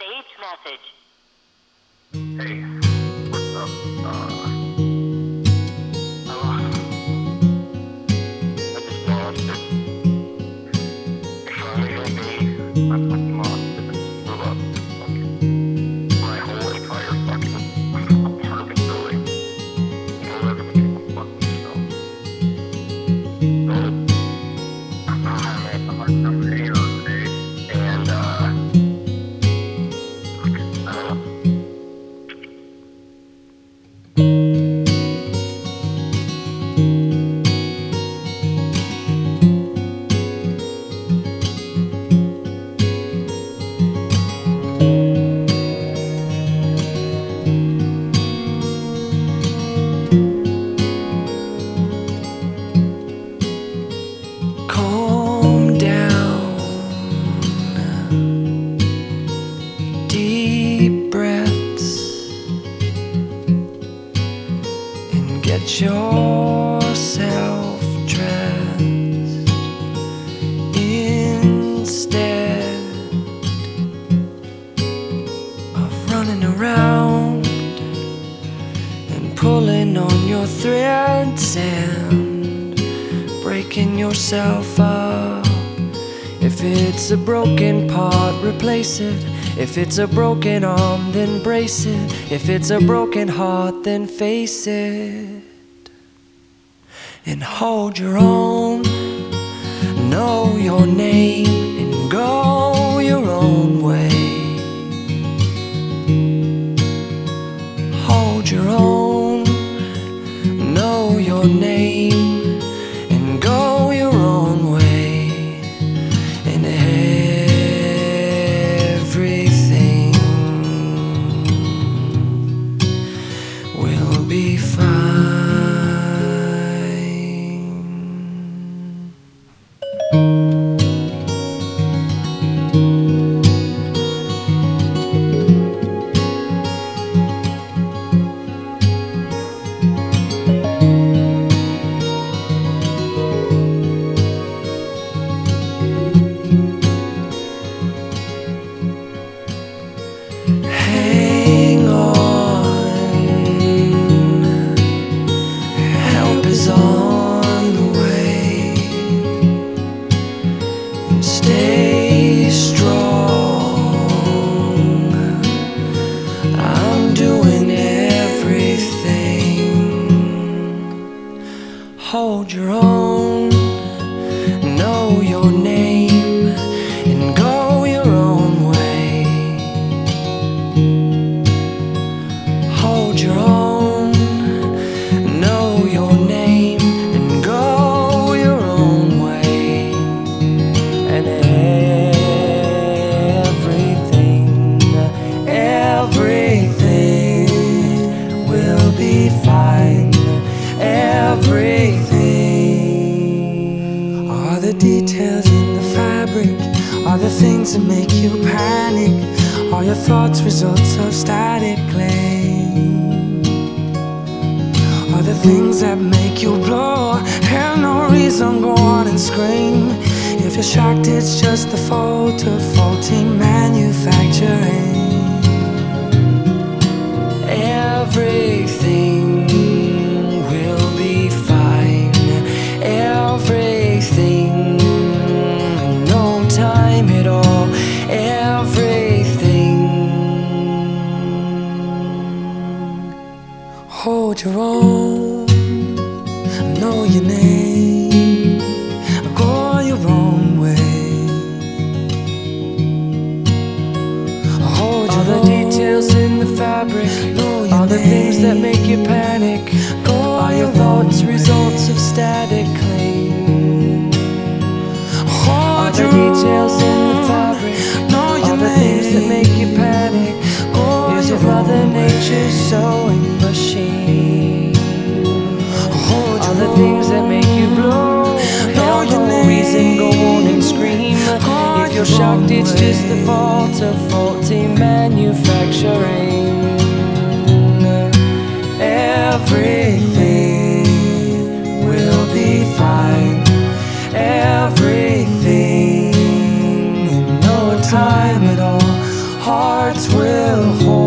Saved message. Hey, what's up? I just lost it. Finally help me. I fucking lost it. I just blew up my whole entire fucking apartment building. All everything was fucking snow. So, I'm hanging on today, and I don't know. Calm down, deep breaths, and get yourself dressed. Instead of running around and pulling on your threads and breaking yourself up. If it's a broken part, replace it. If it's a broken arm, then brace it. If it's a broken heart, then face it and hold your own. Know your name and go your own way. Hold your own. Know your name and go your own way, and everything will be fine. Hang on, help is on the way, and stay strong. I'm doing everything. Hold your own, know your name, and go your own way. Hold your own, know your name, and go your own way, and everything will be fine. Everything. Are the details in the fabric? Are the things that make you panic? Are your thoughts results of static claim? Are the things that make you blow? Have no reason, go on and scream. If you're shocked, it's just the fault of faulty manufacturing. Everything will be fine. Everything, in no time at all. Everything. Hold your own, know your name, go your own way. Hold your all the details in the fabric, all the things that make you panic. Are your thoughts results of static claim? All the details in the fabric, all the things that make you panic. Is it Mother Nature's sewing machine? All the things that make you blow, hell no reason, go on and scream. If you're shocked, it's just the fault of faulty manufacturing. Everything will be fine. Everything in no time at all. Hard hearts will hold.